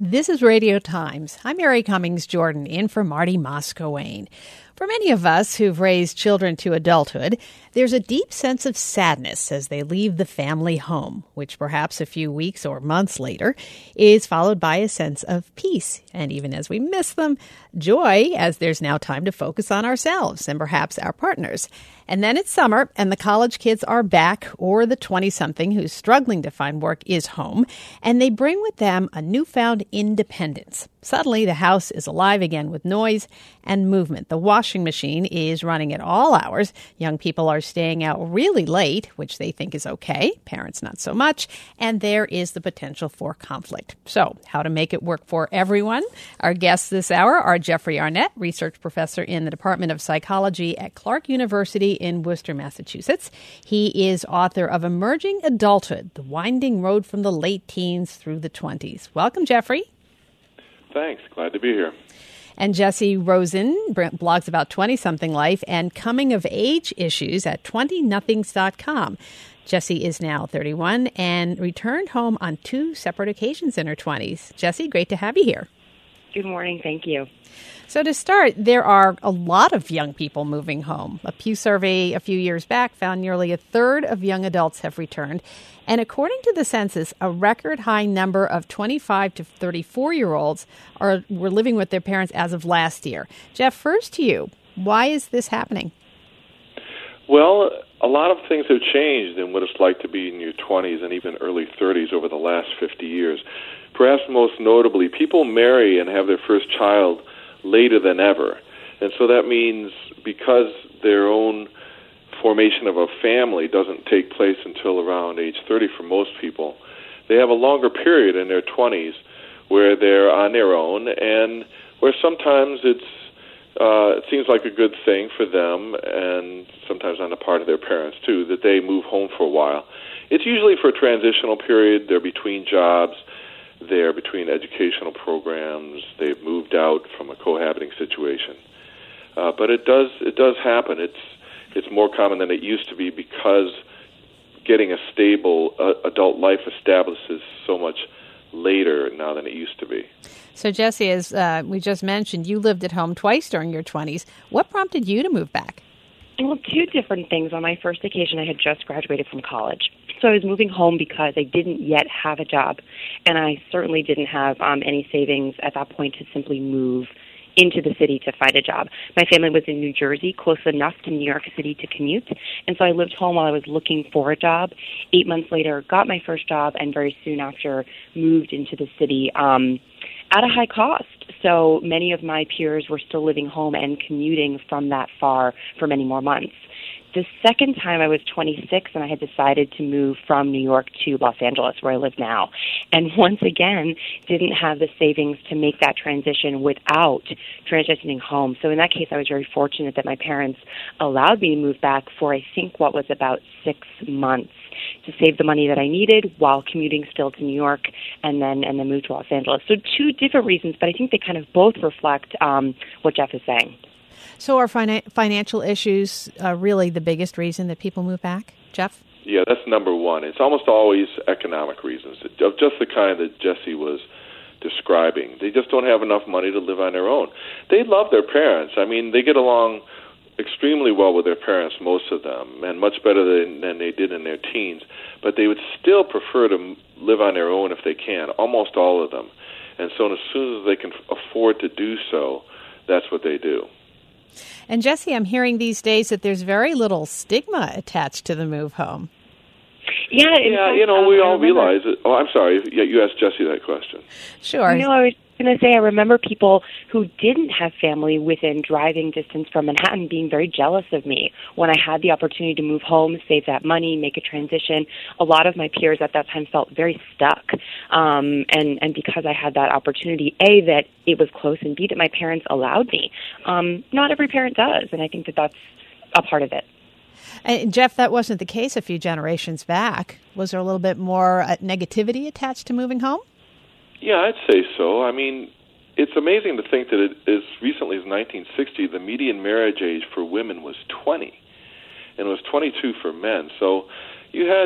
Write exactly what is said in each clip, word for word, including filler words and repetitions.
This is Radio Times. I'm Mary Cummings Jordan, in for Marty Moscowane. For many of us who've raised children to adulthood, there's a deep sense of sadness as they leave the family home, which perhaps a few weeks or months later is followed by a sense of peace. And even as we miss them, joy as there's now time to focus on ourselves and perhaps our partners. And then it's summer and the college kids are back, or the twenty-something who's struggling to find work is home, and they bring with them a newfound independence. Suddenly, the house is alive again with noise and movement. The washing machine is running at all hours. Young people are staying out really late, which they think is okay. Parents not so much. And there is the potential for conflict. So, how to make it work for everyone? Our guests this hour are Jeffrey Arnett, research professor in the Department of Psychology at Clark University in Worcester, Massachusetts. He is author of Emerging Adulthood, The Winding Road from the Late Teens Through the Twenties. Welcome, Jeffrey. Thanks. Glad to be here. And Jesse Rosen blogs about twenty-something life and coming-of-age issues at twenty nothings dot com. Jesse is now thirty-one and returned home on two separate occasions in her twenties. Jesse, great to have you here. Good morning. Thank you. So to start, there are a lot of young people moving home. A Pew survey a few years back found nearly a third of young adults have returned. And according to the census, a record high number of twenty-five to thirty-four-year-olds are were living with their parents as of last year. Jeff, first to you. Why is this happening? Well, a lot of things have changed in what it's like to be in your twenties and even early thirties over the last fifty years. Perhaps most notably, people marry and have their first child later than ever. And so that means because their own formation of a family doesn't take place until around age thirty for most people, they have a longer period in their twenties where they're on their own and where sometimes it's uh, it seems like a good thing for them, and sometimes on the part of their parents too, that they move home for a while. It's usually for a transitional period. They're between jobs. They're between educational programs. They've moved out from a cohabiting situation. Uh, but it does it does happen. It's it's more common than it used to be because getting a stable uh, adult life establishes so much later now than it used to be. So, Jesse, as uh, we just mentioned, you lived at home twice during your twenties. What prompted you to move back? Well, two different things. On my first occasion, I had just graduated from college. So I was moving home because I didn't yet have a job, and I certainly didn't have um, any savings at that point to simply move into the city to find a job. My family was in New Jersey, close enough to New York City to commute, and so I lived home while I was looking for a job. Eight months later, got my first job, and very soon after moved into the city um, at a high cost. So many of my peers were still living home and commuting from that far for many more months. The second time I was twenty-six, and I had decided to move from New York to Los Angeles, where I live now. And once again, didn't have the savings to make that transition without transitioning home. So in that case, I was very fortunate that my parents allowed me to move back for, I think, what was about six months to save the money that I needed while commuting still to New York, and then and then move to Los Angeles. So two different reasons, but I think they kind of both reflect um, what Jeff is saying. So are fina- financial issues uh, really the biggest reason that people move back, Jeff? Yeah, that's number one. It's almost always economic reasons, of just the kind that Jesse was describing. They just don't have enough money to live on their own. They love their parents. I mean, they get along extremely well with their parents, most of them, and much better than, than they did in their teens. But they would still prefer to live on their own if they can, almost all of them. And so as soon as they can afford to do so, that's what they do. And Jesse, I'm hearing these days that there's very little stigma attached to the move home. Yeah, yeah, fact, you know, um, we I all remember. realize it. Oh, I'm sorry. Yeah, you asked Jesse that question. Sure. No, I was going to say I remember people who didn't have family within driving distance from Manhattan being very jealous of me when I had the opportunity to move home, save that money, make a transition. A lot of my peers at that time felt very stuck. Um, and, and because I had that opportunity, A, that it was close, and B, that my parents allowed me. Um, not every parent does, and I think that that's a part of it. And Jeff, that wasn't the case a few generations back. Was there a little bit more uh, negativity attached to moving home? Yeah, I'd say so. I mean, it's amazing to think that it, as recently as nineteen sixty, the median marriage age for women was twenty, and it was twenty-two for men. So you had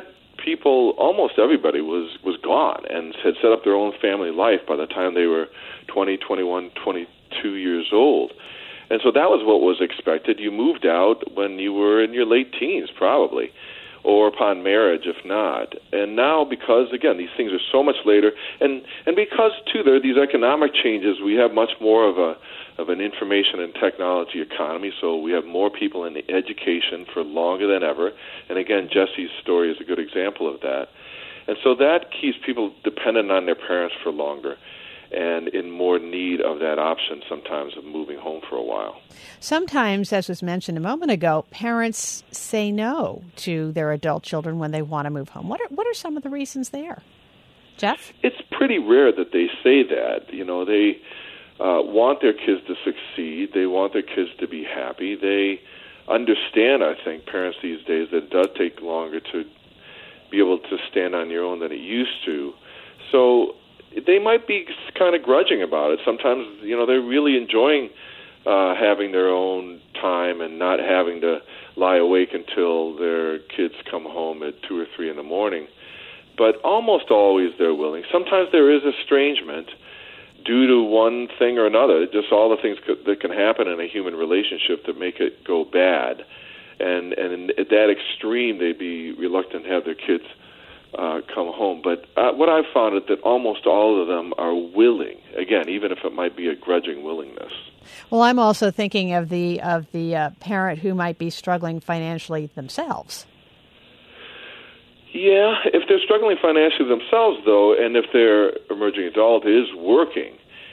people, almost everybody, was, was gone and had set up their own family life by the time they were twenty, twenty-one, twenty-two years old. And so that was what was expected. You moved out when you were in your late teens, probably, or upon marriage, if not. And now, because, again, these things are so much later, and, and because, too, there are these economic changes, we have much more of a of an information and technology economy, so we have more people in education for longer than ever. And, again, Jesse's story is a good example of that. And so that keeps people dependent on their parents for longer and in more need of that option sometimes of moving home for a while. Sometimes, as was mentioned a moment ago, parents say no to their adult children when they want to move home. What are what are some of the reasons there? Jeff? It's pretty rare that they say that. You know, they uh, want their kids to succeed. They want their kids to be happy. They understand, I think, parents these days, that it does take longer to be able to stand on your own than it used to. So they might be kind of grudging about it. Sometimes, you know, they're really enjoying uh, having their own time and not having to lie awake until their kids come home at two or three in the morning. But almost always they're willing. Sometimes there is estrangement due to one thing or another, just all the things could, that can happen in a human relationship that make it go bad. And, and at that extreme, they'd be reluctant to have their kids Uh, come home. But uh, what I've found is that almost all of them are willing, again, even if it might be a grudging willingness. Well, I'm also thinking of the of the uh, parent who might be struggling financially themselves. Yeah, if they're struggling financially themselves, though, and if their emerging adult is working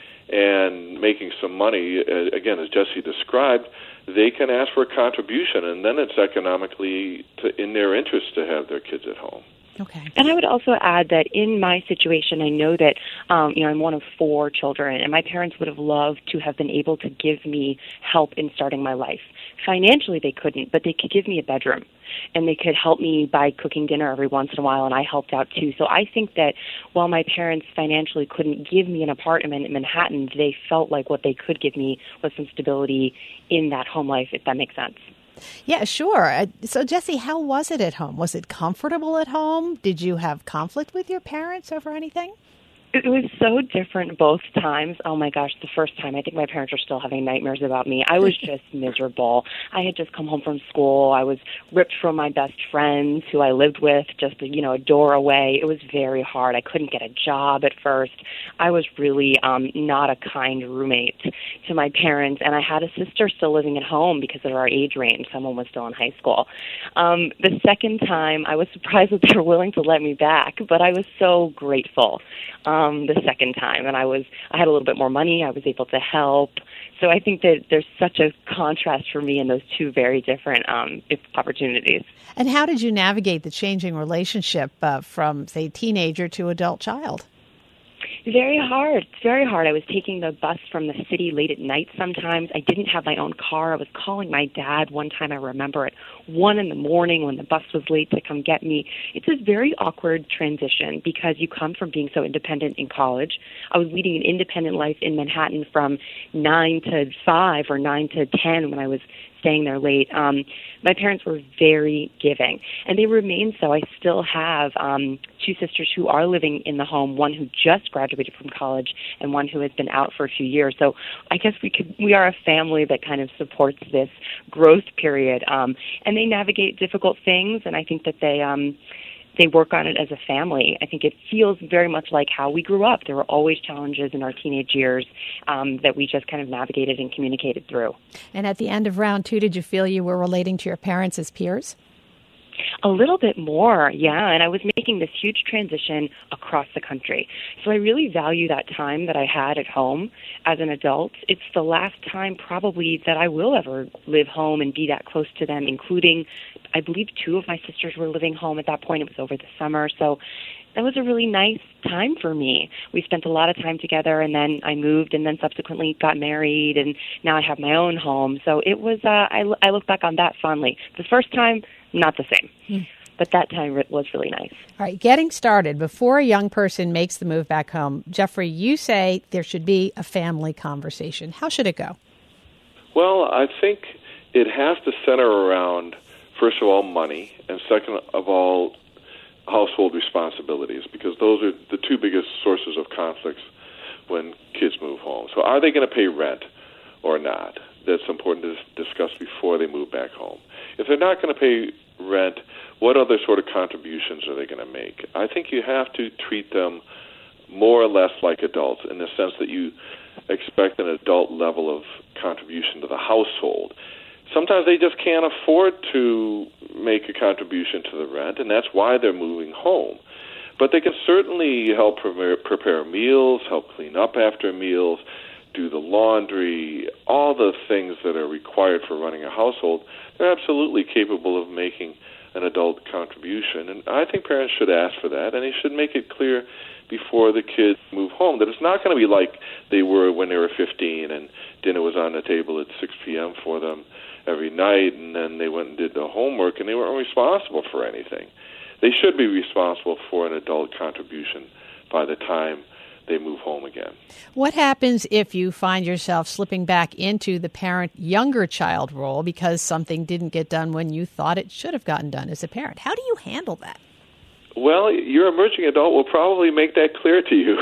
and making some money, uh, again, as Jesse described, they can ask for a contribution, and then it's economically to, in their interest to have their kids at home. Okay. And I would also add that in my situation, I know that, um, you know, I'm one of four children, and my parents would have loved to have been able to give me help in starting my life. Financially, they couldn't, but they could give me a bedroom, and they could help me by cooking dinner every once in a while, and I helped out too. So I think that while my parents financially couldn't give me an apartment in Manhattan, they felt like what they could give me was some stability in that home life, if that makes sense. Yeah, sure. Uh, so, Jesse, how was it at home? Was it comfortable at home? Did you have conflict with your parents over anything? It was so different both times. Oh, my gosh, the first time, I think my parents are still having nightmares about me. I was just miserable. I had just come home from school. I was ripped from my best friends who I lived with just, you know, a door away. It was very hard. I couldn't get a job at first. I was really um, not a kind roommate to my parents, and I had a sister still living at home because of our age range. Someone was still in high school. Um, the second time, I was surprised that they were willing to let me back, but I was so grateful. Um, the second time, and I was I had a little bit more money. I was able to help. So I think that there's such a contrast for me in those two very different um, opportunities. And how did you navigate the changing relationship uh, from, say, teenager to adult child? Very hard. It's very hard. I was taking the bus from the city late at night sometimes. I didn't have my own car. I was calling my dad one time, I remember, at one in the morning when the bus was late to come get me. It's a very awkward transition because you come from being so independent in college. I was leading an independent life in Manhattan from nine to five or nine to ten when I was staying there late. Um, my parents were very giving, and they remain so. I still have um, two sisters who are living in the home, one who just graduated from college and one who has been out for a few years. So I guess we could we are a family that kind of supports this growth period, um, and they navigate difficult things, and I think that they um, they work on it as a family. I think it feels very much like how we grew up. There were always challenges in our teenage years um, that we just kind of navigated and communicated through. And at the end of round two, did you feel you were relating to your parents as peers? A little bit more, yeah, and I was making this huge transition across the country. So I really value that time that I had at home as an adult. It's the last time probably that I will ever live home and be that close to them, including, I believe, two of my sisters were living home at that point. It was over the summer, so that was a really nice time for me. We spent a lot of time together, and then I moved and then subsequently got married, and now I have my own home. So it was, uh, I, I look back on that fondly. The first time, not the same. Mm. But that time was really nice. All right, getting started, before a young person makes the move back home, Jeffrey, you say there should be a family conversation. How should it go? Well, I think it has to center around, first of all, money, and second of all, household responsibilities, because those are the two biggest sources of conflicts when kids move home. So are they going to pay rent or not? That's important to discuss before they move back home. If they're not going to pay rent, what other sort of contributions are they going to make? I think you have to treat them more or less like adults, in the sense that you expect an adult level of contribution to the household. Sometimes they just can't afford to make a contribution to the rent, and that's why they're moving home. But they can certainly help prepare, prepare meals, help clean up after meals, do the laundry, all the things that are required for running a household. They're absolutely capable of making an adult contribution, and I think parents should ask for that, and they should make it clear before the kids move home that it's not going to be like they were when they were fifteen and dinner was on the table at six p.m. for them every night, and then they went and did the homework, and they weren't responsible for anything. They should be responsible for an adult contribution by the time they move home again. What happens if you find yourself slipping back into the parent younger child role because something didn't get done when you thought it should have gotten done as a parent? How do you handle that? Well, your emerging adult will probably make that clear to you.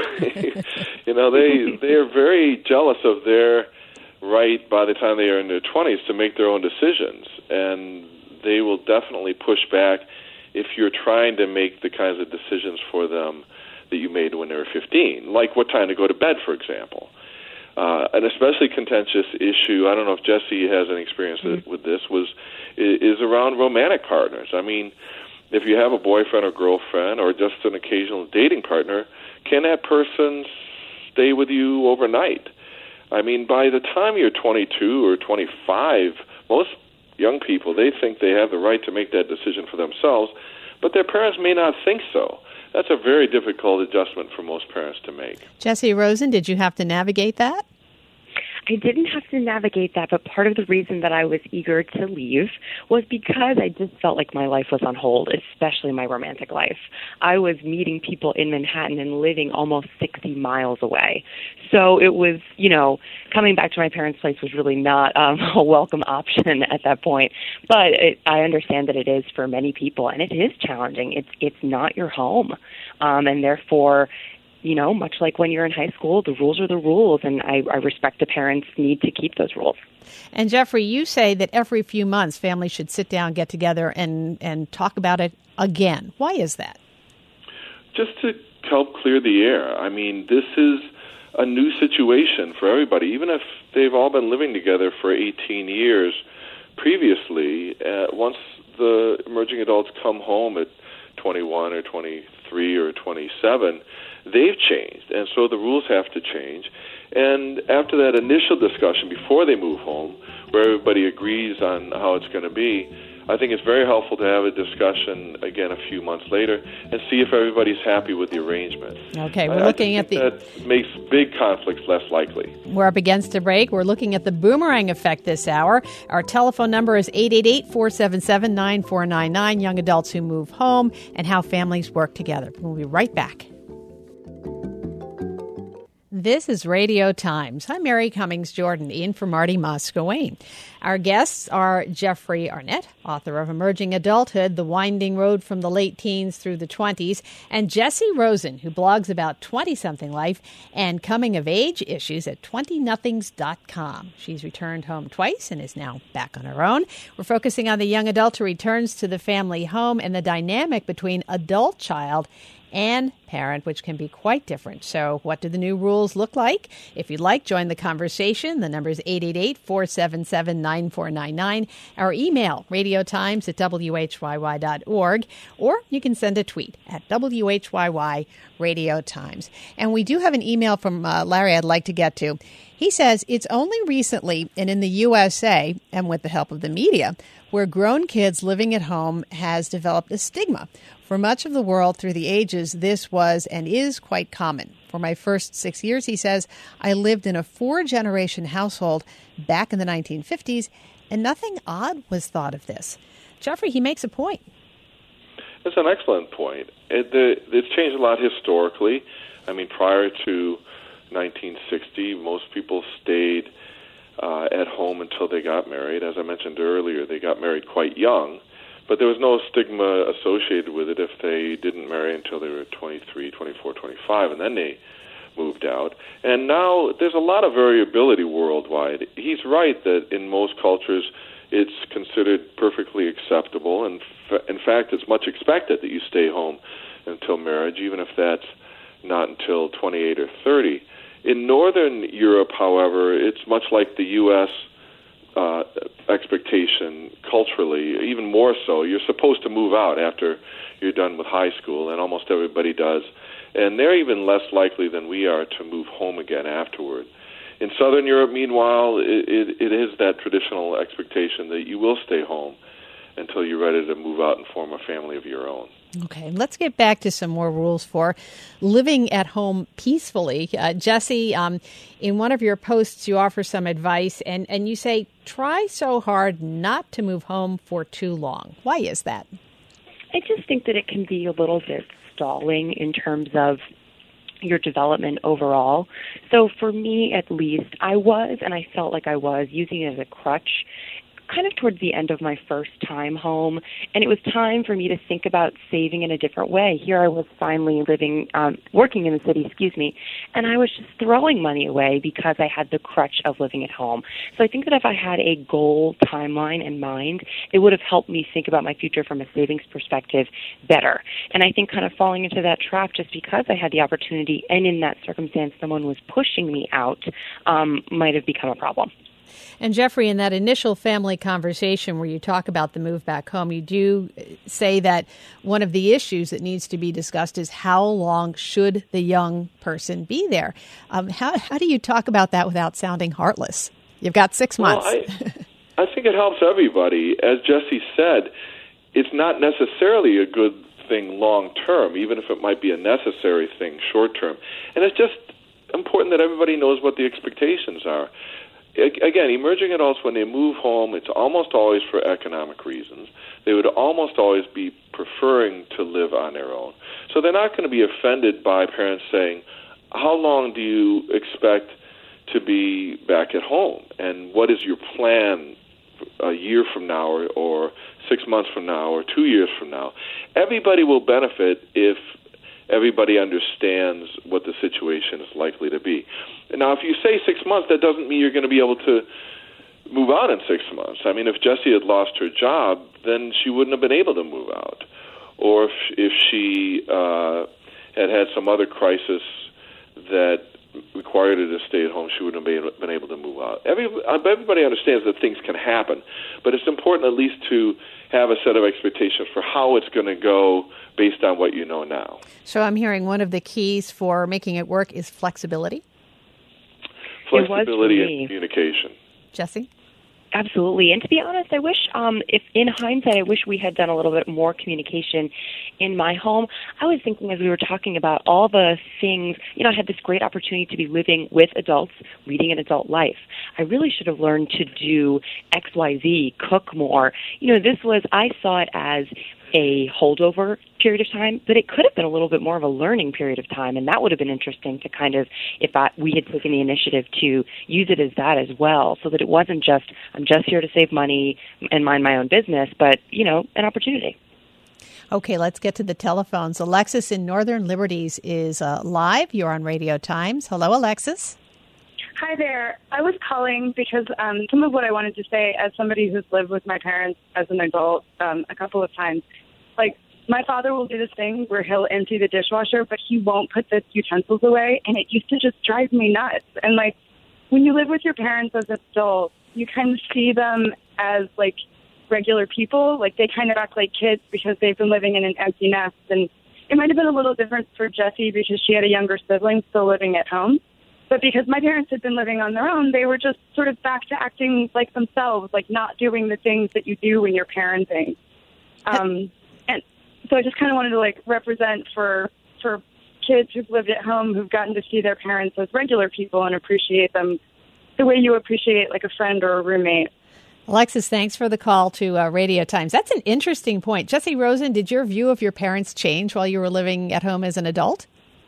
You know, they they are very jealous of their right by the time they are in their twenties to make their own decisions, and they will definitely push back if you're trying to make the kinds of decisions for them that you made when they were fifteen, like what time to go to bed, for example. Uh, an especially contentious issue, I don't know if Jesse has any experience mm-hmm. with this, was is around romantic partners. I mean, if you have a boyfriend or girlfriend or just an occasional dating partner, can that person stay with you overnight? I mean, by the time you're twenty-two or twenty-five, most young people, they think they have the right to make that decision for themselves, but their parents may not think so. That's a very difficult adjustment for most parents to make. Jessie Rosen, did you have to navigate that? I didn't have to navigate that, but part of the reason that I was eager to leave was because I just felt like my life was on hold, especially my romantic life. I was meeting people in Manhattan and living almost sixty miles away. So it was, you know, coming back to my parents' place was really not um, a welcome option at that point. But it, I understand that it is for many people, and it is challenging. It's, it's not your home, um, and therefore, you know, much like when you're in high school, the rules are the rules, and I, I respect the parents' need to keep those rules. And Jeffrey, you say that every few months families should sit down, get together, and, and talk about it again. Why is that? Just to help clear the air. I mean, this is a new situation for everybody. Even if they've all been living together for eighteen years previously, uh, once the emerging adults come home at twenty-one or twenty-three or twenty-seven, they've changed, and so the rules have to change. And after that initial discussion, before they move home, where everybody agrees on how it's going to be, I think it's very helpful to have a discussion again a few months later and see if everybody's happy with the arrangement. Okay, we're I, looking I at the... that makes big conflicts less likely. We're up against a break. We're looking at the boomerang effect this hour. Our telephone number is eight eight eight, four seven seven, nine four nine nine, young adults who move home and how families work together. We'll be right back. This is Radio Times. I'm Mary Cummings Jordan, in for Marty Moscowain. Our guests are Jeffrey Arnett, author of Emerging Adulthood, The Winding Road from the Late Teens Through the Twenties, and Jessie Rosen, who blogs about twenty-something life and coming-of-age issues at twenty nothings dot com. She's returned home twice and is now back on her own. We're focusing on the young adult who returns to the family home and the dynamic between adult child and parent, which can be quite different. So what do the new rules look like? If you'd like, join the conversation. The number is eight eight eight, four seven seven, nine four nine nine. Our email, radiotimes at w h y y dot org, or you can send a tweet at W H Y Y Radio Times. And we do have an email from uh, Larry I'd like to get to. He says, it's only recently and in the U S A, and with the help of the media, where grown kids living at home has developed a stigma. For much of the world through the ages, this was and is quite common. For my first six years, he says, I lived in a four-generation household back in the nineteen fifties, and nothing odd was thought of this. Jeffrey, he makes a point. That's an excellent point. It, the, it's changed a lot historically. I mean, prior to nineteen sixty, most people stayed uh, at home until they got married. As I mentioned earlier, they got married quite young, but there was no stigma associated with it if they didn't marry until they were twenty-three, twenty-four, twenty-five, and then they moved out. And now there's a lot of variability worldwide. He's right that in most cultures it's considered perfectly acceptable, and f- in fact it's much expected that you stay home until marriage, even if that's not until twenty-eight or thirty. In Northern Europe, however, it's much like the U S uh, expectation culturally, even more so. You're supposed to move out after you're done with high school, and almost everybody does. And they're even less likely than we are to move home again afterward. In Southern Europe, meanwhile, it, it, it is that traditional expectation that you will stay home until you're ready to move out and form a family of your own. Okay, let's get back to some more rules for living at home peacefully. Uh, Jesse, um, in one of your posts, you offer some advice, and, and you say, try so hard not to move home for too long. Why is that? I just think that it can be a little bit stalling in terms of your development overall. So for me, at least, I was, and I felt like I was, using it as a crutch kind of towards the end of my first time home, and it was time for me to think about saving in a different way. Here I was finally living, um, working in the city, excuse me, and I was just throwing money away because I had the crutch of living at home. So I think that if I had a goal timeline in mind, it would have helped me think about my future from a savings perspective better. And I think kind of falling into that trap just because I had the opportunity and in that circumstance someone was pushing me out um, might have become a problem. And Jeffrey, in that initial family conversation where you talk about the move back home, you do say that one of the issues that needs to be discussed is how long should the young person be there? Um, how, how do you talk about that without sounding heartless? You've got six months. Well, I, I think it helps everybody. As Jesse said, it's not necessarily a good thing long term, even if it might be a necessary thing short term. And it's just important that everybody knows what the expectations are. Again, emerging adults, when they move home, it's almost always for economic reasons. They would almost always be preferring to live on their own. So they're not going to be offended by parents saying, how long do you expect to be back at home? And what is your plan a year from now or, or six months from now or two years from now? Everybody will benefit if everybody understands what the situation is likely to be. Now, if you say six months, that doesn't mean you're going to be able to move out in six months. I mean, if Jessie had lost her job, then she wouldn't have been able to move out. Or if, if she uh, had had some other crisis that required her to stay at home, she wouldn't have been able to move out. Every, everybody understands that things can happen, but it's important at least to have a set of expectations for how it's going to go based on what you know now. So I'm hearing one of the keys for making it work is flexibility? Flexibility and communication. Jesse? Absolutely. And to be honest, I wish, um, if in hindsight, I wish we had done a little bit more communication in my home. I was thinking as we were talking about all the things, you know, I had this great opportunity to be living with adults, leading an adult life. I really should have learned to do X, Y, Z, cook more. You know, this was, I saw it as a holdover period of time, but it could have been a little bit more of a learning period of time, and that would have been interesting to kind of, if I, we had taken the initiative to use it as that as well, so that it wasn't just, I'm just here to save money and mind my own business, but, you know, an opportunity. Okay, let's get to the telephones. Alexis in Northern Liberties is uh, live. You're on Radio Times. Hello, Alexis. Hi there. I was calling because um, some of what I wanted to say as somebody who's lived with my parents as an adult um, a couple of times, like my father will do this thing where he'll empty the dishwasher, but he won't put the utensils away, and it used to just drive me nuts. And like when you live with your parents as adults, you kind of see them as like regular people. Like they kind of act like kids because they've been living in an empty nest. And it might have been a little different for Jessie because she had a younger sibling still living at home. But because my parents had been living on their own, they were just sort of back to acting like themselves, like not doing the things that you do when you're parenting. Um, and so I just kind of wanted to like represent for for kids who've lived at home, who've gotten to see their parents as regular people and appreciate them the way you appreciate like a friend or a roommate. Alexis, thanks for the call to uh, Radio Times. That's an interesting point. Jesse Rosen, did your view of your parents change while you were living at home as an adult?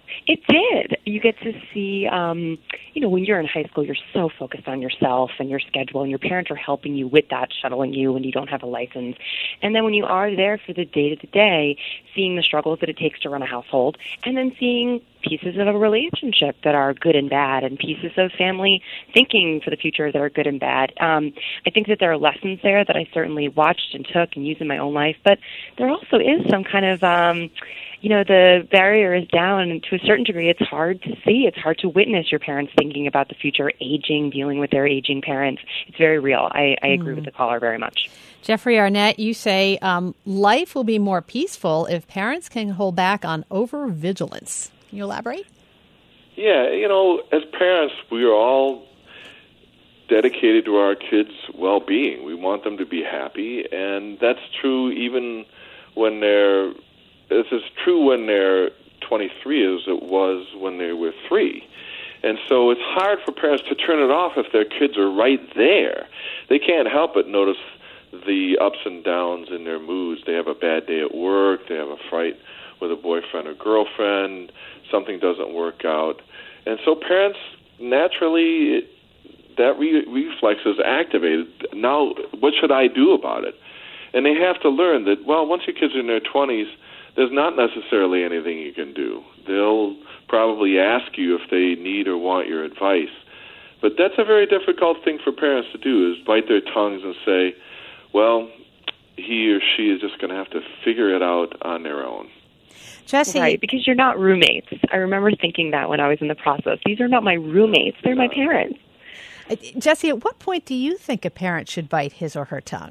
It did. You get to see, um, you know, when you're in high school, you're so focused on yourself and your schedule, and your parents are helping you with that, shuttling you when you don't have a license. And then when you are there for the day-to-day, seeing the struggles that it takes to run a household, and then seeing pieces of a relationship that are good and bad, and pieces of family thinking for the future that are good and bad. Um, I think that there are lessons there that I certainly watched and took and used in my own life, but there also is some kind of... Um, you know, the barrier is down, and to a certain degree, it's hard to see. It's hard to witness your parents thinking about the future, aging, dealing with their aging parents. It's very real. I, I agree mm. with the caller very much. Jeffrey Arnett, you say um, life will be more peaceful if parents can hold back on over-vigilance. Can you elaborate? Yeah, you know, as parents, we are all dedicated to our kids' well-being. We want them to be happy, and that's true even when they're This is true when they're twenty-three as it was when they were three. And so it's hard for parents to turn it off if their kids are right there. They can't help but notice the ups and downs in their moods. They have a bad day at work. They have a fight with a boyfriend or girlfriend. Something doesn't work out. And so parents, naturally, that re- reflex is activated. Now, what should I do about it? And they have to learn that, well, once your kids are in their twenties, there's not necessarily anything you can do. They'll probably ask you if they need or want your advice. But that's a very difficult thing for parents to do, is bite their tongues and say, well, he or she is just going to have to figure it out on their own. Jessie. Right, because you're not roommates. I remember thinking that when I was in the process. These are not my roommates. They're my parents. Uh, Jessie, at what point do you think a parent should bite his or her tongue?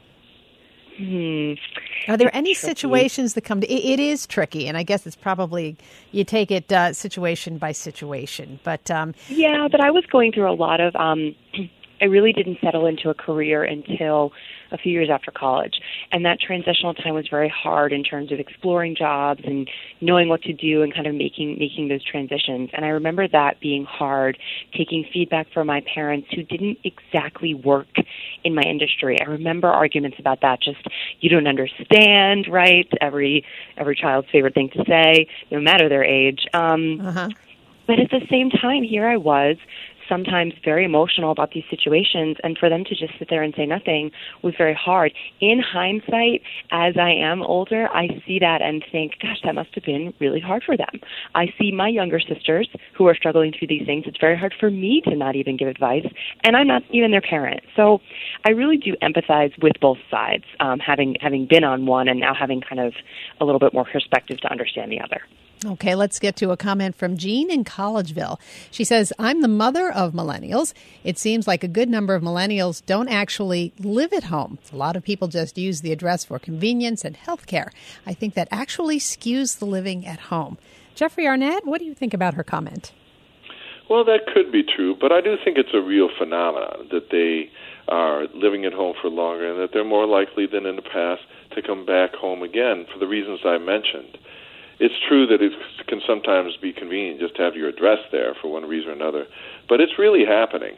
Hmm. Are there any tricky. situations that come to it? It is tricky, and I guess it's probably you take it uh, situation by situation. But um, yeah, but I was going through a lot of. Um, I really didn't settle into a career until a few years after college, and that transitional time was very hard in terms of exploring jobs and knowing what to do and kind of making making those transitions. And I remember that being hard, taking feedback from my parents who didn't exactly work in my industry. I remember arguments about that, just, you don't understand, right? Every every child's favorite thing to say, no matter their age. Um, uh-huh. But at the same time, here I was, sometimes very emotional about these situations, and for them to just sit there and say nothing was very hard. In hindsight, as I am older, I see that and think, gosh, that must have been really hard for them. I see my younger sisters who are struggling through these things. It's very hard for me to not even give advice, and I'm not even their parent. So I really do empathize with both sides, um, having having been on one and now having kind of a little bit more perspective to understand the other. Okay, let's get to a comment from Jean in Collegeville. She says, I'm the mother of millennials. It seems like a good number of millennials don't actually live at home. A lot of people just use the address for convenience and health care. I think that actually skews the living at home. Jeffrey Arnett, what do you think about her comment? Well, that could be true, but I do think it's a real phenomenon that they are living at home for longer and that they're more likely than in the past to come back home again for the reasons I mentioned. It's true that it can sometimes be convenient just to have your address there for one reason or another, but it's really happening.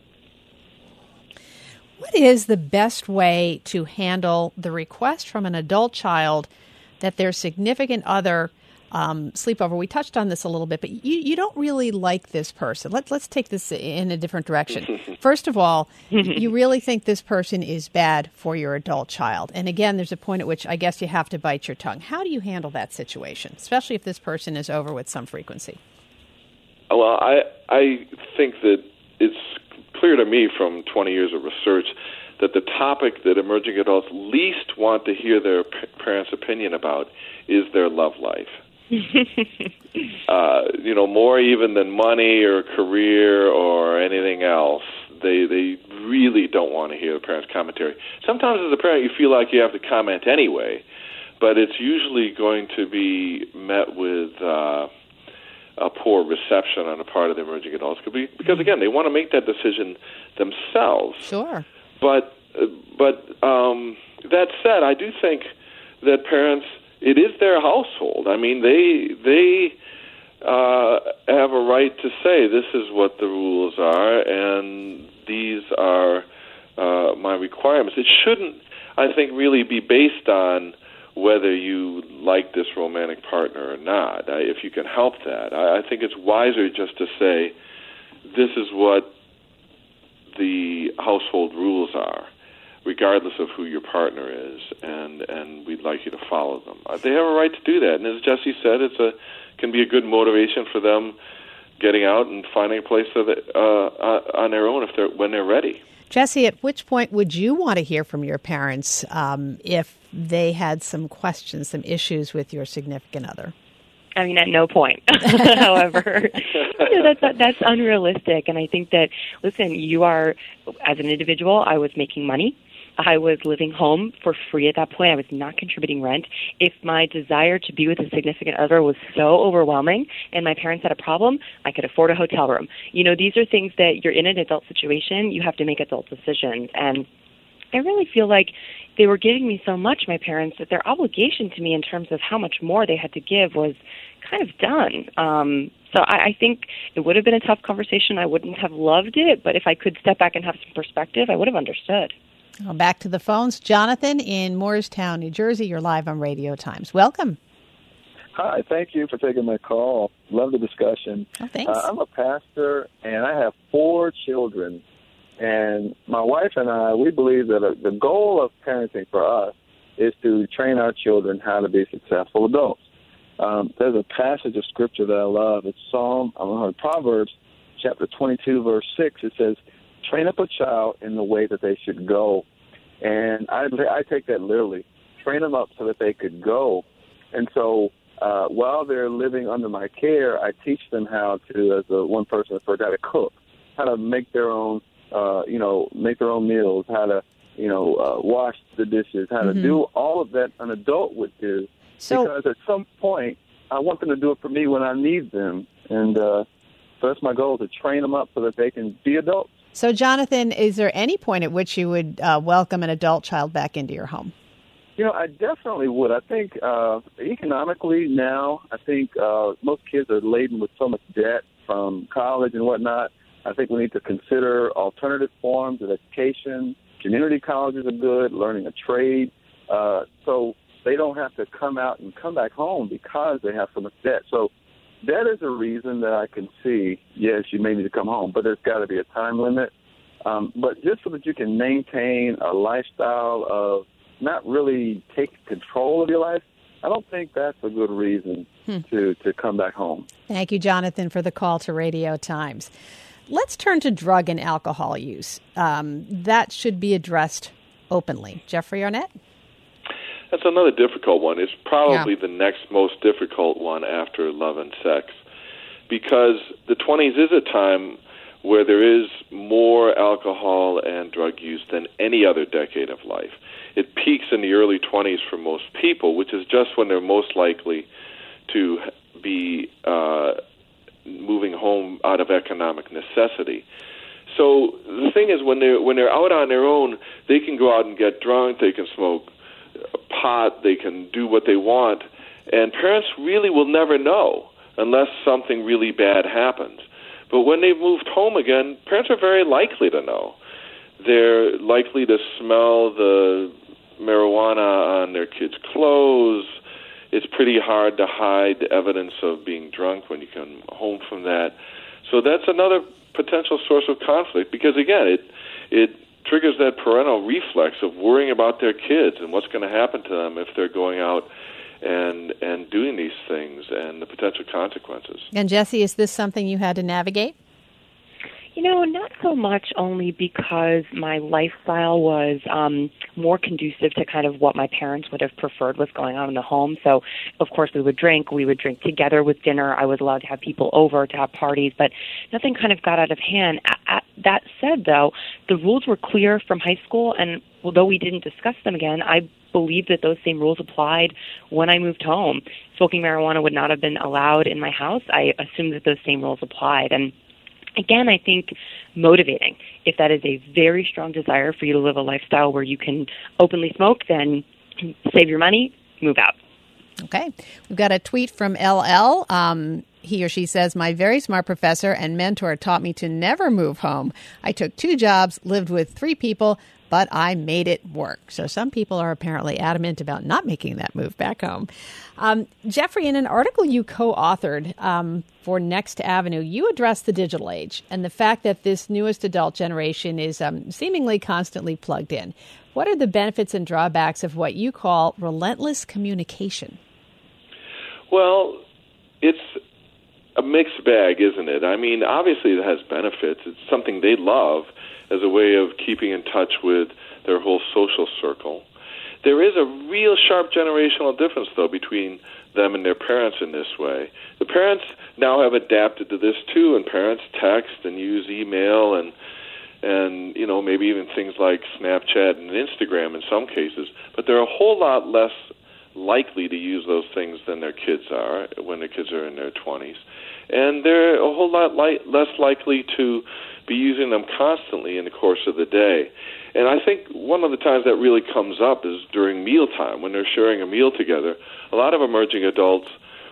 What is the best way to handle the request from an adult child that their significant other um, sleep over? We touched on this a little bit, but you, you don't really like this person. Let's let's take this in a different direction. First of all, you really think this person is bad for your adult child. And again, there's a point at which I guess you have to bite your tongue. How do you handle that situation, especially if this person is over with some frequency? Well, I I think that it's clear to me from twenty years of research that the topic that emerging adults least want to hear their p- parents' opinion about is their love life. uh, you know, more even than money or career or anything else. They they really don't want to hear the parents' commentary. Sometimes as a parent you feel like you have to comment anyway, but it's usually going to be met with uh, a poor reception on the part of the emerging adults. Because, again, they want to make that decision themselves. Sure. But, but um, that said, I do think that parents, it is their household. I mean, they they uh, have a right to say this is what the rules are, and these are uh, my requirements. It shouldn't, I think, really be based on whether you like this romantic partner or not. I, if you can help that, I, I think it's wiser just to say, this is what the household rules are, regardless of who your partner is, and, and we'd like you to follow them. Uh, they have a right to do that, and as Jesse said, it's a can be a good motivation for them getting out and finding a place so that, uh, on their own if they're when they're ready. Jesse, at which point would you want to hear from your parents um, if they had some questions, some issues with your significant other? I mean, at no point. However, you know, that's that's unrealistic. And I think that, listen, you are, as an individual, I was making money. I was living home for free at that point. I was not contributing rent. If my desire to be with a significant other was so overwhelming and my parents had a problem, I could afford a hotel room. You know, these are things that you're in an adult situation. You have to make adult decisions. And I really feel like they were giving me so much, my parents, that their obligation to me in terms of how much more they had to give was kind of done. Um, so I, I think it would have been a tough conversation. I wouldn't have loved it, but if I could step back and have some perspective, I would have understood. Well, back to the phones. Jonathan in Morristown, New Jersey. You're live on Radio Times. Welcome. Hi, thank you for taking my call. Love the discussion. Oh, thanks. Uh, I'm a pastor, and I have four children. And my wife and I, we believe that uh, the goal of parenting for us is to train our children how to be successful adults. Um, there's a passage of Scripture that I love. It's Psalm, I'm Proverbs chapter twenty-two, verse six. It says, train up a child in the way that they should go. And I, I take that literally. Train them up so that they could go. And so uh, while they're living under my care, I teach them how to, as a one person referred, how to cook, how to make their own, uh, you know, make their own meals, how to, you know, uh, wash the dishes, how mm-hmm. to do all of that an adult would do. So, because at some point, I want them to do it for me when I need them. And uh, so that's my goal, to train them up so that they can be adults. So, Jonathan, is there any point at which you would uh, welcome an adult child back into your home? You know, I definitely would. I think uh, economically now, I think uh, most kids are laden with so much debt from college and whatnot. I think we need to consider alternative forms of education. Community colleges are good, learning a trade. Uh, so they don't have to come out and come back home because they have so much debt. So that is a reason that I can see, yes, you may need to come home, but there's got to be a time limit. Um, but just so that you can maintain a lifestyle of not really taking control of your life, I don't think that's a good reason hmm. to, to come back home. Thank you, Jonathan, for the call to Radio Times. Let's turn to drug and alcohol use. Um, that should be addressed openly. Jeffrey Arnett? That's another difficult one. It's probably yeah. the next most difficult one after love and sex, because the twenties is a time where there is more alcohol and drug use than any other decade of life. It peaks in the early twenties for most people, which is just when they're most likely to be uh, moving home out of economic necessity. So the thing is, when they're when they're out on their own, they can go out and get drunk, they can smoke pot, they can do what they want, and parents really will never know unless something really bad happens. But when they've moved home again, parents are very likely to know. They're likely to smell the marijuana on their kids' clothes. It's pretty hard to hide evidence of being drunk when you come home from that. So that's another potential source of conflict, because again, it it triggers that parental reflex of worrying about their kids and what's going to happen to them if they're going out and and doing these things, and the potential consequences. And Jesse, is this something you had to navigate? You know, not so much, only because my lifestyle was um, more conducive to kind of what my parents would have preferred was going on in the home. So, of course, we would drink. We would drink together with dinner. I was allowed to have people over to have parties, but nothing kind of got out of hand. At, at, that said, though, the rules were clear from high school, and although we didn't discuss them again, I believe that those same rules applied when I moved home. Smoking marijuana would not have been allowed in my house. I assumed that those same rules applied. And again, I think motivating. If that is a very strong desire for you to live a lifestyle where you can openly smoke, then save your money, move out. Okay. We've got a tweet from L L. Um, He or she says, my very smart professor and mentor taught me to never move home. I took two jobs, lived with three people, but I made it work. So some people are apparently adamant about not making that move back home. Um, Jeffrey, in an article you co-authored um, for Next Avenue, you addressed the digital age and the fact that this newest adult generation is um, seemingly constantly plugged in. What are the benefits and drawbacks of what you call relentless communication? Well, it's a mixed bag, isn't it? I mean, obviously it has benefits. It's something they love as a way of keeping in touch with their whole social circle. There is a real sharp generational difference, though, between them and their parents in this way. The parents now have adapted to this, too, and parents text and use email and, and you know, maybe even things like Snapchat and Instagram in some cases. But they're a whole lot less likely to use those things than their kids are when their kids are in their twenties. And they're a whole lot li- less likely to be using them constantly in the course of the day. And I think one of the times that really comes up is during mealtime, when they're sharing a meal together. A lot of emerging adults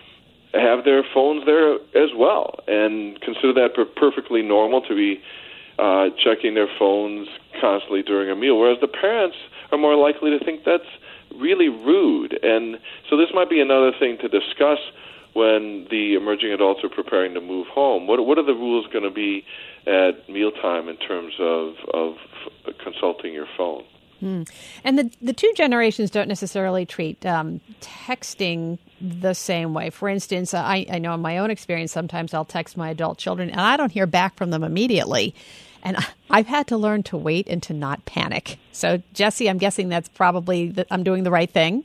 have their phones there as well and consider that per- perfectly normal to be uh, checking their phones constantly during a meal, whereas the parents are more likely to think that's really rude. And so this might be another thing to discuss when the emerging adults are preparing to move home. What what are the rules going to be at mealtime in terms of, of consulting your phone? Hmm. And the the two generations don't necessarily treat um, texting the same way. For instance, I, I know in my own experience, sometimes I'll text my adult children and I don't hear back from them immediately. And I've had to learn to wait and to not panic. So, Jesse, I'm guessing that's probably that I'm doing the right thing.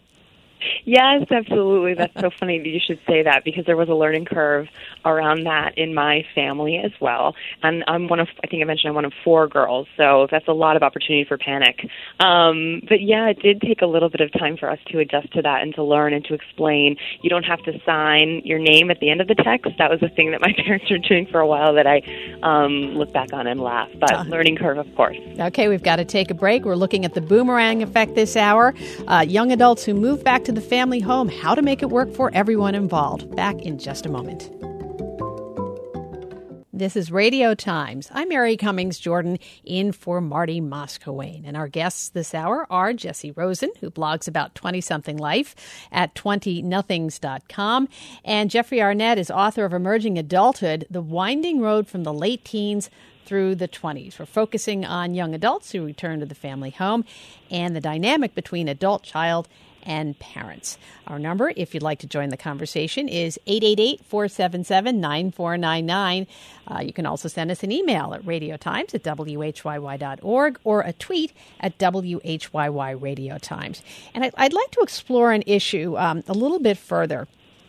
Yes, absolutely. That's so funny that you should say that, because there was a learning curve around that in my family as well. And I'm one of, I think I mentioned I'm one of four girls, so that's a lot of opportunity for panic. Um, but yeah, it did take a little bit of time for us to adjust to that and to learn and to explain. You don't have to sign your name at the end of the text. That was a thing that my parents were doing for a while that I um, look back on and laugh. But uh, learning curve, of course. Okay, we've got to take a break. We're looking at the boomerang effect this hour. Uh, young adults who move back to the family home, how to make it work for everyone involved. Back in just a moment. This is Radio Times. I'm Mary Cummings Jordan, in for Marty Moscowain. And our guests this hour are Jesse Rosen, who blogs about twenty-something life at twenty nothings dot com, and Jeffrey Arnett is author of Emerging Adulthood, The Winding Road from the Late Teens through the twenties. We're focusing on young adults who return to the family home and the dynamic between adult, child, and parents. Our number, if you'd like to join the conversation, is eight eight eight, four seven seven, nine four nine nine. Uh, you can also send us an email at radiotimes at w h y y dot org or a tweet at W H Y Y Radio Times. And I'd, I'd like to explore an issue um, a little bit further.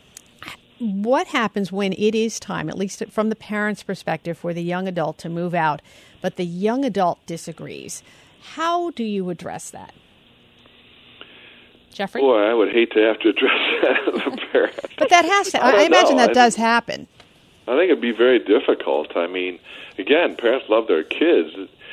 What happens when it is time, at least from the parent's perspective, for the young adult to move out, but the young adult disagrees? How do you address that? Jeffrey? Boy, I would hate to have to address that as a parent. But that has to. I, I imagine that I does happen. I think it'd be very difficult. I mean, again, parents love their kids.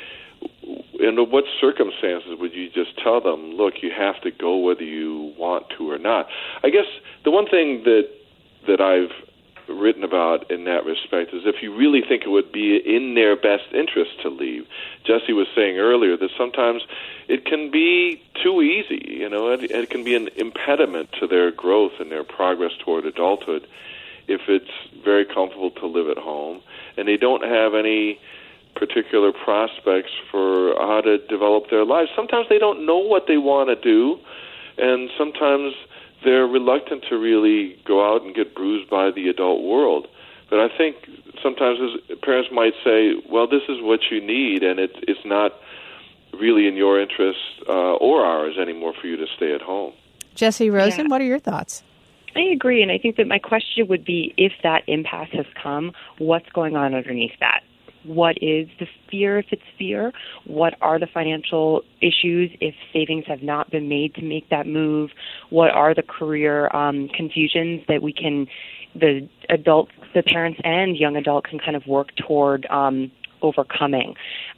In what circumstances would you just tell them, look, you have to go whether you want to or not? I guess the one thing that that I've written about in that respect is if you really think it would be in their best interest to leave. Jesse was saying earlier that sometimes it can be too easy, you know, it, it can be an impediment to their growth and their progress toward adulthood if it's very comfortable to live at home and they don't have any particular prospects for how to develop their lives. Sometimes they don't know what they want to do, and sometimes they're reluctant to really go out and get bruised by the adult world. But I think sometimes parents might say, well, this is what you need, and it, it's not really in your interest uh, or ours anymore for you to stay at home. Jesse Rosen, Yeah. What are your thoughts? I agree, and I think that my question would be, if that impasse has come, what's going on underneath that? What is the fear, if it's fear? What are the financial issues if savings have not been made to make that move? What are the career um, confusions that we can, the adults, the parents and young adult can kind of work toward um, overcoming?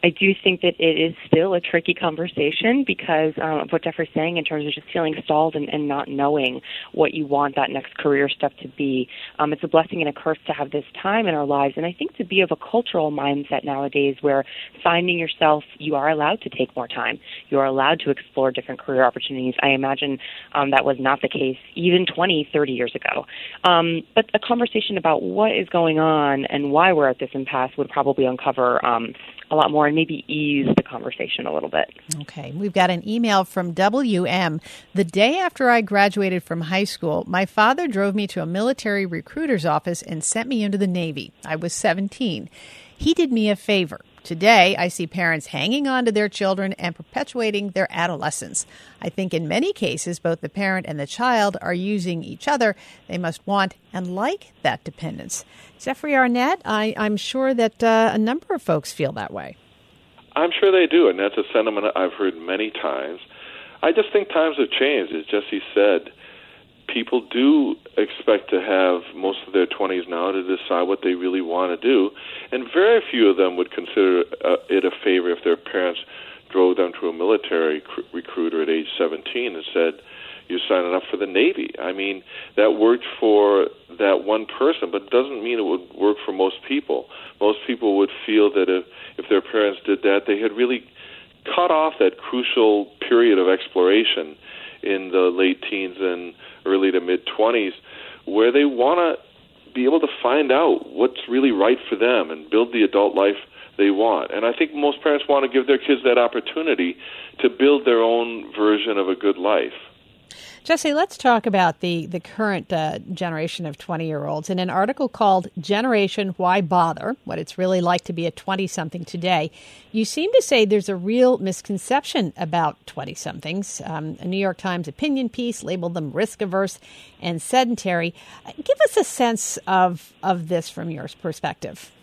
I do think that it is still a tricky conversation because um, of what Jeffrey's saying in terms of just feeling stalled and, and not knowing what you want that next career step to be. Um, it's a blessing and a curse to have this time in our lives, and I think to be of a cultural mindset nowadays where finding yourself, you are allowed to take more time. You are allowed to explore different career opportunities. I imagine um, that was not the case even twenty, thirty years ago. Um, but a conversation about what is going on and why we're at this impasse would probably uncover um, a lot more and maybe ease the conversation a little bit. Okay. We've got an email from W M. The day after I graduated from high school, my father drove me to a military recruiter's office and sent me into the Navy. I was seventeen. He did me a favor. Today, I see parents hanging on to their children and perpetuating their adolescence. I think in many cases, both the parent and the child are using each other. They must want and like that dependence. Jeffrey Arnett, I, I'm sure that uh, a number of folks feel that way. I'm sure they do, and that's a sentiment I've heard many times. I just think times have changed. As Jesse said, people do expect to have most of their twenties now to decide what they really want to do, and very few of them would consider uh, it a favor if their parents drove them to a military cr- recruiter at age seventeen and said, you're signing up for the Navy. I mean, that worked for that one person, but it doesn't mean it would work for most people. Most people would feel that if, if their parents did that, they had really cut off that crucial period of exploration in the late teens and early to mid-twenties, where they want to be able to find out what's really right for them and build the adult life they want. And I think most parents want to give their kids that opportunity to build their own version of a good life. Jesse, let's talk about the, the current uh, generation of twenty-year-olds. In an article called Generation Why Bother? What It's Really Like to Be a twenty-something Today, you seem to say there's a real misconception about twenty-somethings. Um, a New York Times opinion piece labeled them risk-averse and sedentary. Give us a sense of, of this from your perspective.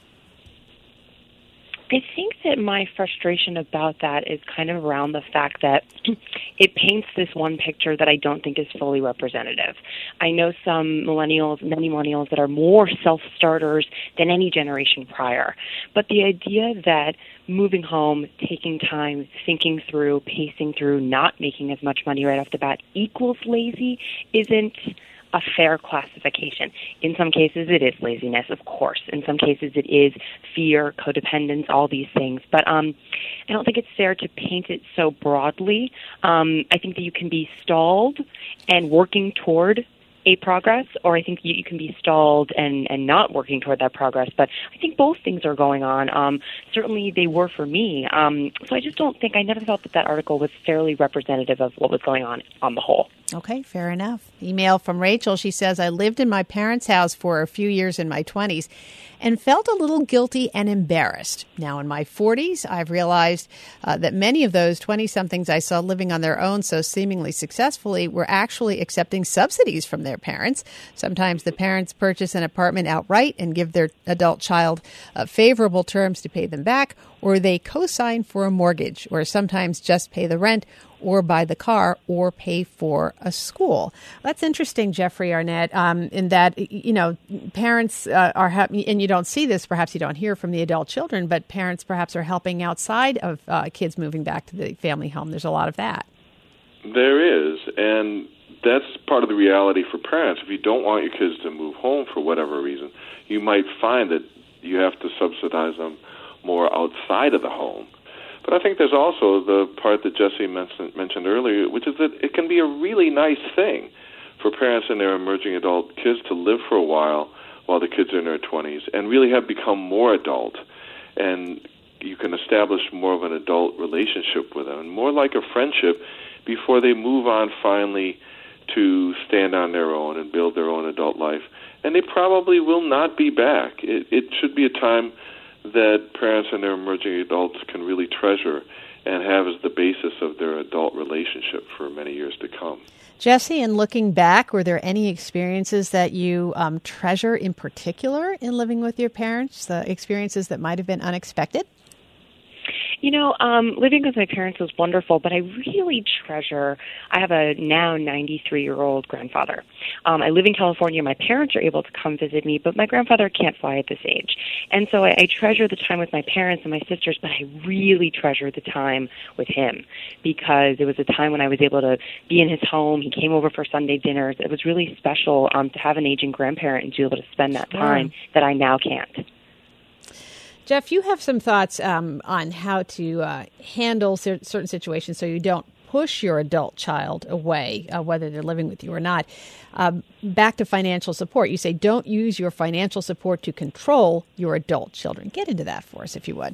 I think that my frustration about that is kind of around the fact that it paints this one picture that I don't think is fully representative. I know some millennials, many millennials that are more self-starters than any generation prior. But the idea that moving home, taking time, thinking through, pacing through, not making as much money right off the bat equals lazy isn't a fair classification. In some cases, it is laziness, of course. In some cases, it is fear, codependence, all these things. But um, I don't think it's fair to paint it so broadly. Um, I think that you can be stalled and working toward a progress, or I think you, you can be stalled and, and not working toward that progress. But I think both things are going on. Um, certainly they were for me. Um, so I just don't think, I never felt that that article was fairly representative of what was going on on the whole. Okay, fair enough. Email from Rachel. She says, I lived in my parents' house for a few years in my twenties and felt a little guilty and embarrassed. Now in my forties, I've realized uh, that many of those twenty-somethings I saw living on their own so seemingly successfully were actually accepting subsidies from their parents. Sometimes the parents purchase an apartment outright and give their adult child uh, favorable terms to pay them back, or they co-sign for a mortgage, or sometimes just pay the rent or buy the car or pay for a school. That's interesting, Jeffrey Arnett, um, in that, you know, parents uh, are, ha- and you don't see this, perhaps you don't hear from the adult children, but parents perhaps are helping outside of uh, kids moving back to the family home. There's a lot of that. There is, and that's part of the reality for parents. If you don't want your kids to move home for whatever reason, you might find that you have to subsidize them more outside of the home. But I think there's also the part that Jesse mentioned, mentioned earlier, which is that it can be a really nice thing for parents and their emerging adult kids to live for a while while the kids are in their twenties and really have become more adult. And you can establish more of an adult relationship with them, and more like a friendship before they move on finally to stand on their own and build their own adult life. And they probably will not be back. It, it should be a time that parents and their emerging adults can really treasure and have as the basis of their adult relationship for many years to come. Jesse, in looking back, were there any experiences that you um, treasure in particular in living with your parents, the experiences that might have been unexpected? You know, um, living with my parents was wonderful, but I really treasure, I have a now ninety-three-year-old grandfather. Um, I live in California. My parents are able to come visit me, but my grandfather can't fly at this age. And so I, I treasure the time with my parents and my sisters, but I really treasure the time with him because it was a time when I was able to be in his home. He came over for Sunday dinners. It was really special um, to have an aging grandparent and to be able to spend that time that I now can't. Jeff, you have some thoughts um, on how to uh, handle cer- certain situations so you don't push your adult child away, uh, whether they're living with you or not. Um, back to financial support. You say don't use your financial support to control your adult children. Get into that for us, if you would.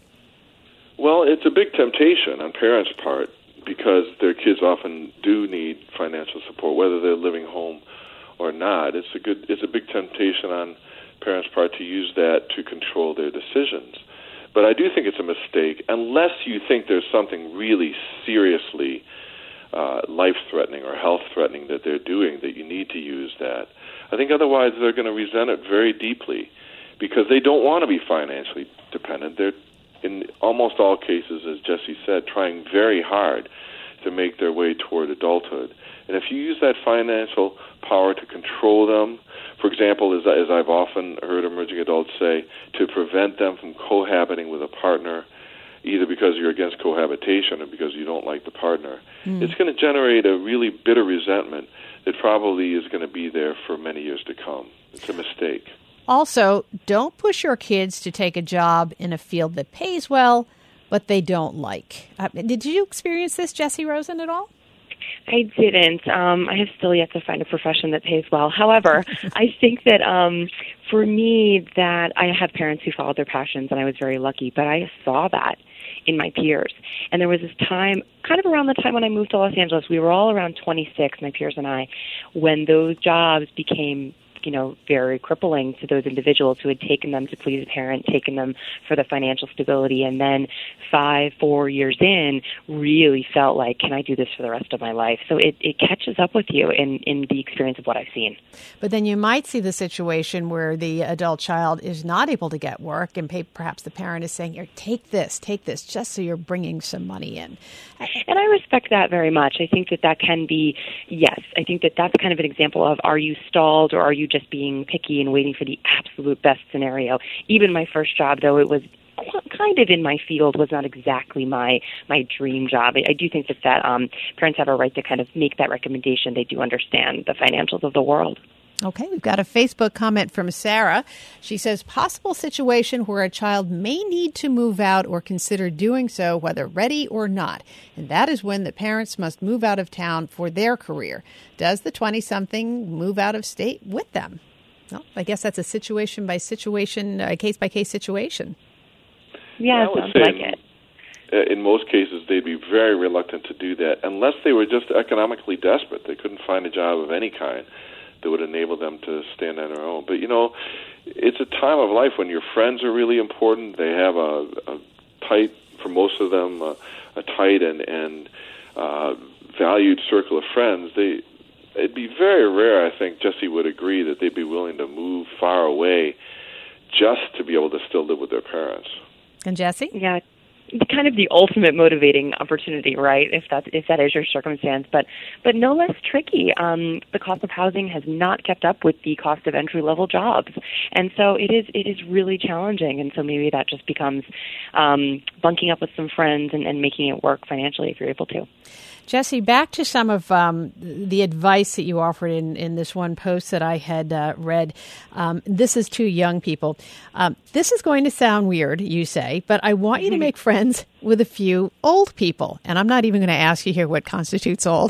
Well, it's a big temptation on parents' part because their kids often do need financial support, whether they're living home or not. It's a good. It's a big temptation on parents' part to use that to control their decisions. But I do think it's a mistake unless you think there's something really seriously uh, life-threatening or health-threatening that they're doing that you need to use that. I think otherwise they're going to resent it very deeply because they don't want to be financially dependent. They're, in almost all cases, as Jesse said, trying very hard to make their way toward adulthood. And if you use that financial power to control them, for example, as, as I've often heard emerging adults say, to prevent them from cohabiting with a partner, either because you're against cohabitation or because you don't like the partner, mm. it's going to generate a really bitter resentment that probably is going to be there for many years to come. It's a mistake. Also, don't push your kids to take a job in a field that pays well, but they don't like. Uh, did you experience this, Jesse Rosen, at all? I didn't. Um, I have still yet to find a profession that pays well. However, I think that um, for me, that I have parents who followed their passions, and I was very lucky. But I saw that in my peers. And there was this time, kind of around the time when I moved to Los Angeles, we were all around twenty-six, my peers and I, when those jobs became, you know, very crippling to those individuals who had taken them to please a parent, taken them for the financial stability, and then five, four years in, really felt like, can I do this for the rest of my life? So it, it catches up with you in, in the experience of what I've seen. But then you might see the situation where the adult child is not able to get work, and pay, perhaps the parent is saying, here, take this, take this, just so you're bringing some money in. And I respect that very much. I think that that can be, yes, I think that that's kind of an example of, are you stalled or are you just being picky and waiting for the absolute best scenario? Even my first job, though it was kind of in my field, was not exactly my my dream job. I, I do think that, that um, parents have a right to kind of make that recommendation. They do understand the financials of the world. Okay, we've got a Facebook comment from Sarah. She says, possible situation where a child may need to move out or consider doing so, whether ready or not. And that is when the parents must move out of town for their career. Does the twenty-something move out of state with them? Well, I guess that's a situation by situation, a case by case situation. Yeah, I would sounds say like in, it. In most cases, they'd be very reluctant to do that unless they were just economically desperate. They couldn't find a job of any kind that would enable them to stand on their own. But, you know, it's a time of life when your friends are really important. They have a, a tight, for most of them, a, a tight and, and uh, valued circle of friends. They, it'd be very rare, I think, Jesse would agree, that they'd be willing to move far away just to be able to still live with their parents. And Jesse? Yeah, kind of the ultimate motivating opportunity, right? If that if that is your circumstance, but but no less tricky. Um, the cost of housing has not kept up with the cost of entry level jobs, and so it is it is really challenging. And so maybe that just becomes um, bunking up with some friends and, and making it work financially if you're able to. Jesse, back to some of um, the advice that you offered in, in this one post that I had uh, read. Um, this is to young people. Um, this is going to sound weird, you say, but I want you to make friends with a few old people. And I'm not even going to ask you here what constitutes old.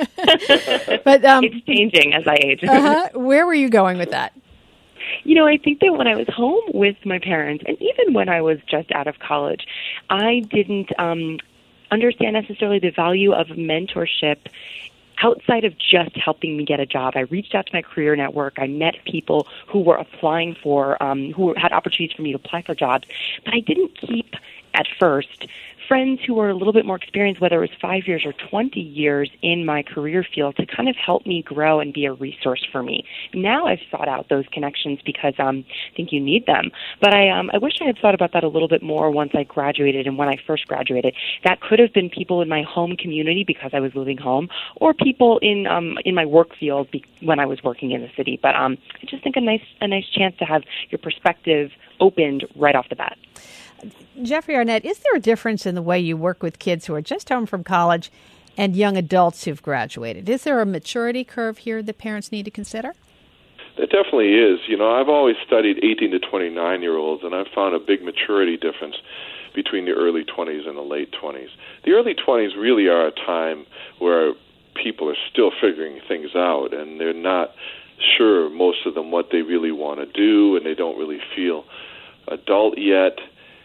But um, it's changing as I age. uh-huh. Where were you going with that? You know, I think that when I was home with my parents, and even when I was just out of college, I didn't um, understand necessarily the value of mentorship outside of just helping me get a job. I reached out to my career network. I met people who were applying for, um, who had opportunities for me to apply for jobs, but I didn't keep at first, friends who were a little bit more experienced, whether it was five years or twenty years in my career field, to kind of help me grow and be a resource for me. Now I've sought out those connections because um, I think you need them. But I um, I wish I had thought about that a little bit more once I graduated and when I first graduated. That could have been people in my home community because I was living home, or people in um, in my work field be- when I was working in the city. But um, I just think a nice a nice chance to have your perspective opened right off the bat. Jeffrey Arnett, is there a difference in the way you work with kids who are just home from college and young adults who've graduated? Is there a maturity curve here that parents need to consider? There definitely is. You know, I've always studied eighteen to twenty-nine-year-olds, and I've found a big maturity difference between the early twenties and the late twenties. The early twenties really are a time where people are still figuring things out, and they're not sure, most of them, what they really want to do, and they don't really feel adult yet,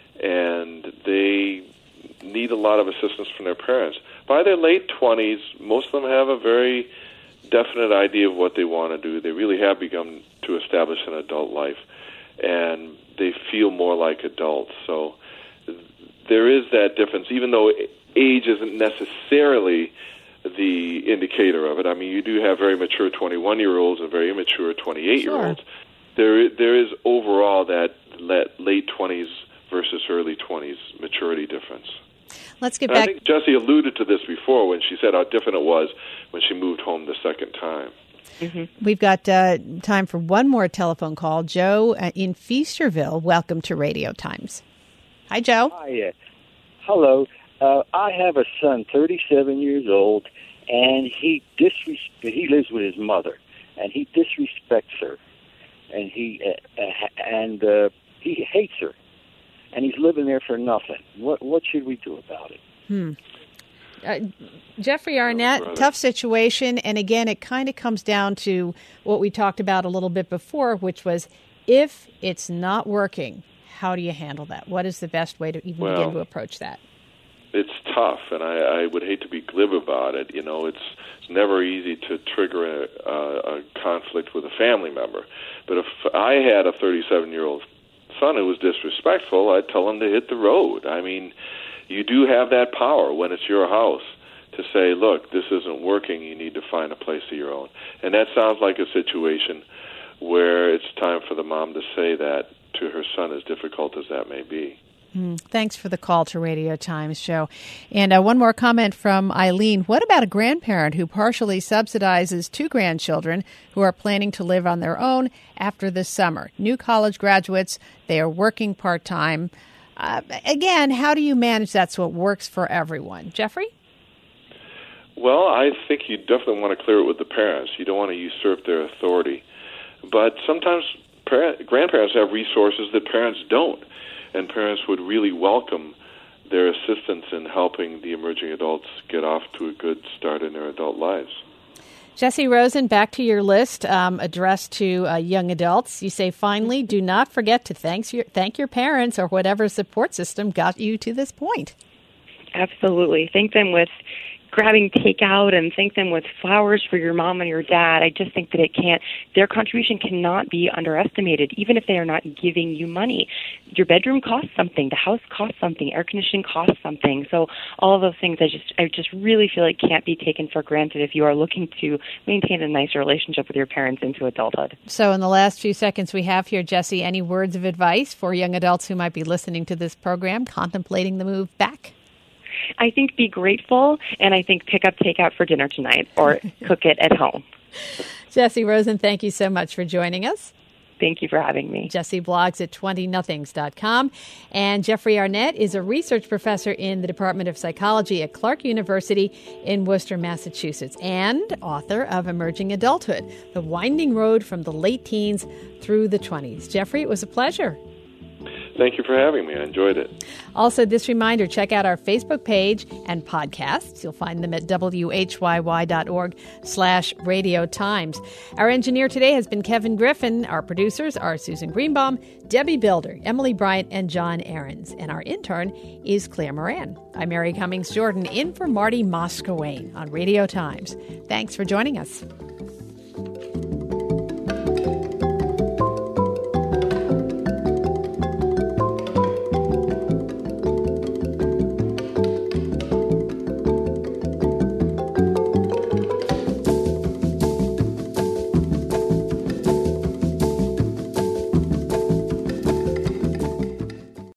and they need a lot of assistance from their parents. By their late twenties, most of them have a very definite idea of what they want to do. They really have begun to establish an adult life, and they feel more like adults. So there is that difference, even though age isn't necessarily the indicator of it. I mean, you do have very mature twenty-one-year-olds and very immature twenty-eight-year-olds. Sure. There, there is overall that late twenties versus early twenties maturity difference. Let's get and back. I think Jessie alluded to this before when she said how different it was when she moved home the second time. Mm-hmm. We've got uh, time for one more telephone call. Joe uh, in Feasterville, welcome to Radio Times. Hi, Joe. Hi. Uh, hello. Uh, I have a son, thirty-seven years old, and he disres- he lives with his mother, and he disrespects her, and he uh, uh, and uh, he hates her, and he's living there for nothing. What what should we do about it? Hmm. Uh, Jeffrey Arnett, oh, tough situation, and again, it kind of comes down to what we talked about a little bit before, which was if it's not working, how do you handle that? What is the best way to even well, begin to approach that? It's tough, and I, I would hate to be glib about it. You know, it's, it's never easy to trigger a, a, a conflict with a family member. But if I had a thirty-seven-year-old son who was disrespectful, I'd tell him to hit the road. I mean, you do have that power when it's your house to say, look, this isn't working, you need to find a place of your own. And that sounds like a situation where it's time for the mom to say that to her son, as difficult as that may be. Mm, thanks for the call to Radio Times show. And uh, one more comment from Eileen. What about a grandparent who partially subsidizes two grandchildren who are planning to live on their own after this summer? New college graduates, they are working part-time. Uh, again, how do you manage that so it works for everyone? Jeffrey? Well, I think you definitely want to clear it with the parents. You don't want to usurp their authority. But sometimes parent, grandparents have resources that parents don't. And parents would really welcome their assistance in helping the emerging adults get off to a good start in their adult lives. Jesse Rosen, back to your list um, addressed to uh, young adults. You say, finally, do not forget to thank your, thank your parents or whatever support system got you to this point. Absolutely. Thank them with grabbing takeout and thank them with flowers for your mom and your dad. I just think that it can't, their contribution cannot be underestimated, even if they are not giving you money. Your bedroom costs something, the house costs something, air conditioning costs something. So all of those things I just I just really feel like can't be taken for granted if you are looking to maintain a nice relationship with your parents into adulthood. So in the last few seconds we have here, Jesse, any words of advice for young adults who might be listening to this program, contemplating the move back? I think be grateful, and I think pick up takeout for dinner tonight or cook it at home. Jesse Rosen, thank you so much for joining us. Thank you for having me. Jesse blogs at twenty nothings dot com. And Jeffrey Arnett is a research professor in the Department of Psychology at Clark University in Worcester, Massachusetts, and author of Emerging Adulthood, The Winding Road from the Late Teens Through the Twenties. Jeffrey, it was a pleasure. Thank you for having me. I enjoyed it. Also, this reminder, check out our Facebook page and podcasts. You'll find them at W H Y Y dot org slash Radio Times. Our engineer today has been Kevin Griffin. Our producers are Susan Greenbaum, Debbie Builder, Emily Bryant, and John Ahrens. And our intern is Claire Moran. I'm Mary Cummings Jordan, in for Marty Moskowayne on Radio Times. Thanks for joining us.